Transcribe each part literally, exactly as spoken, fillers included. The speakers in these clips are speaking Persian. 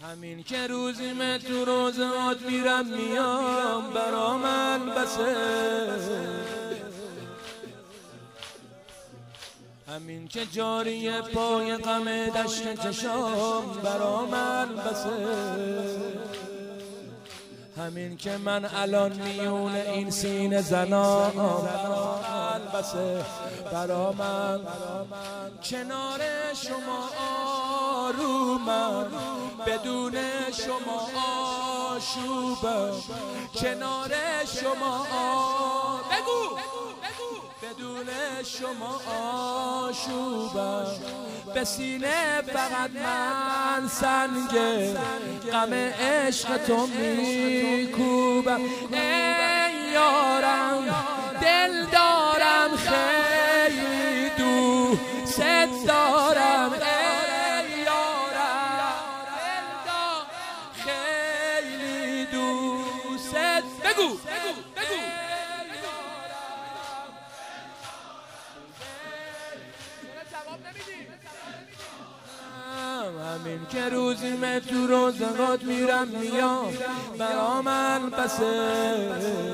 همین که روزی من تو روزات میرم میام برام البسه، همین که جاری پای غم دشت چشام برام البسه، همین که من الان میون این سینه زنام برام البسه، برام کنار شما آرومم، بدون شما آشوبم، کنار شما آ... بگو بدون شما آشوبم، به سینه فقط من سنگ غم عشق تو میکوبم. ای یارم دل دارم خیلی دوست دارم، ای یارم دل دارم خیلی دوست. بگو بگو همین که روزی من تو روزگات میرم میام برام البسه،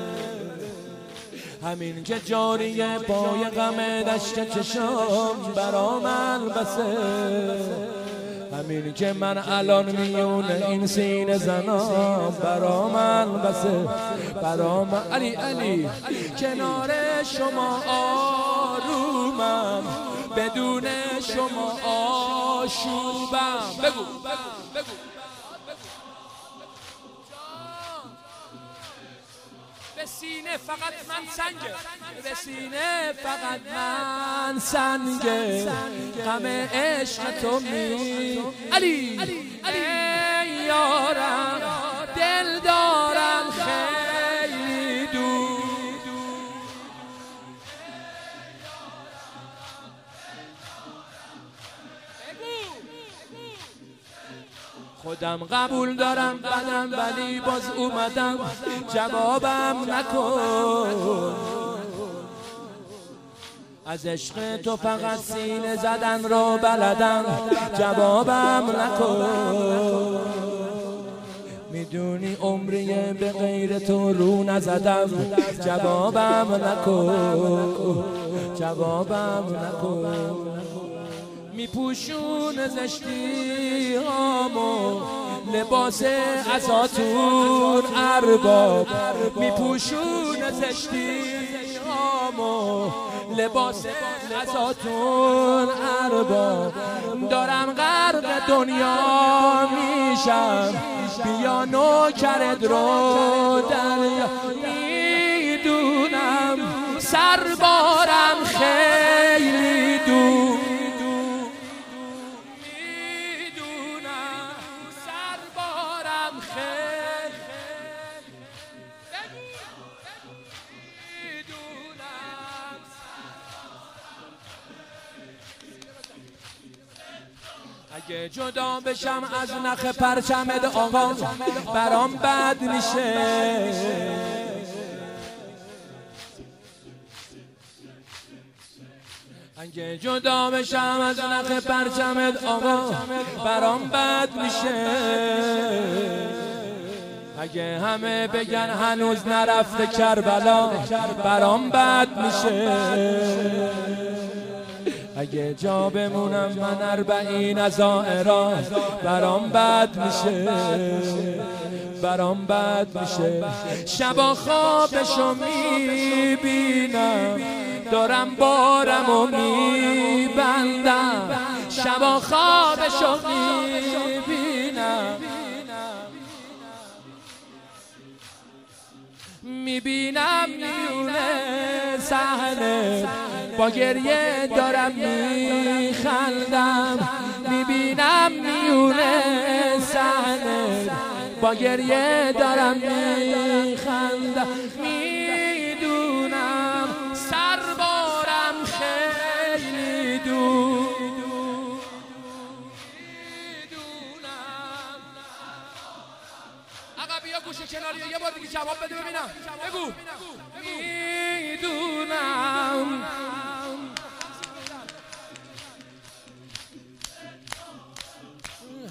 همین که جاری پای غم دشت چشام برام البسه، همین که من الان میون این سینه زنام برام البسه، برام علی علی کنار شما آرومم، بدون شما آشوبم. بگو بگو به سینه فقط من سنگه، به سینه فقط من سنگه غم عشق تو می علی ای یارم دل دارم خیلی دور، خودم قبول دارم بدم ولی باز اومدم جوابم نکن، از عشق تو فقط سینه زدن رو بلدم جوابم نکن، میدونی عمریه به غیر تو رو نزدم جوابم نکن، جوابم نکن. میپوشون زشتی هامو لباس ازاتون ارباب، میپوشون زشتی هامو لباس ازاتون ارباب، دارم غرق دنیا میشم بیا نوکرت رو دریا، میدونم سربارم خیلی دور، اگه جدا بشم از نخ پرچمت آقا برام بد میشه، اگه جدا بشم از نخ پرچمت آقا برام بد میشه، اگه همه بگن هنوز نرفته کربلا برام بد میشه، اگه جا بمونم من اربعین از آئرا برام بد میشه، برام بد میشه. شبا خوابشو میبینم دارم بارم و میبندم، شبا خوابشو میبینم میبینم میونه صحنه با گریه دارم میخندم، میبینم میونه صحنه با گریه دارم میخندم، میدونم سربارم خیلی دور، میدونم. آقا بیا گوشه کناری یه بار دیگه جواب بده ببینم، بگو میدونم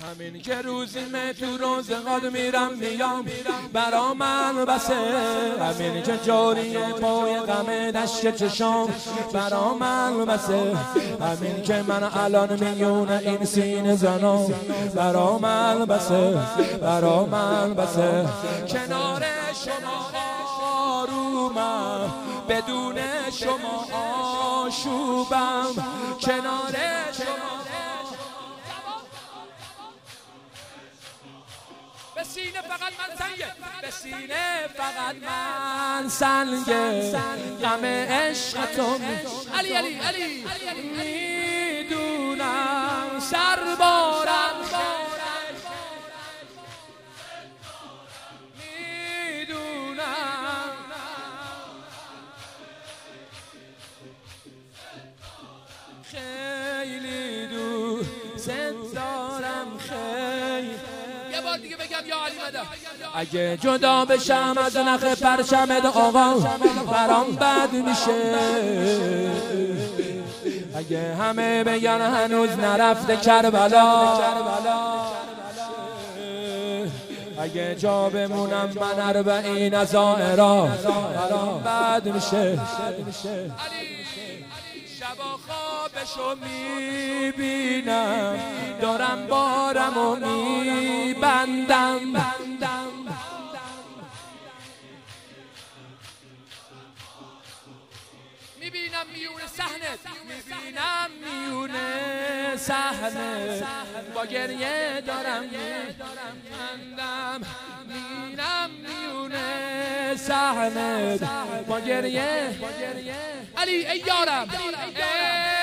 همین که روزیمه تو روزگاد میرم میام برا من بسه، همین که جاریه پای غم دشت چشام برا من بسه، همین که من الان میون این سینه زنام برا من بسه، برا من بسه. کنار شما آرومم بدون شما آشوبم، کنار شما به سینه فقط من سنگه، به سینه فقط من سنگه، غم عشقتون علی علی علی میدونم سربارم میدونم خیلی دوست دارم خیلی. یه بار دیگه بگم یا علی مدد. اگه جدا بشم از نخ پرچمت آقا برام بد میشه، اگه همه بگن هنوز نرفته کربلا، اگه جا بمونم من اربعین از آئرا برام بد میشه. شبا خوابشو میبینم دارم بارمو میبندم، میبینم میونه صحنه، میبینم میونه صحنه با گریه دارم میبندم، میبینم میونه صحنه با گریه. علی ای یارم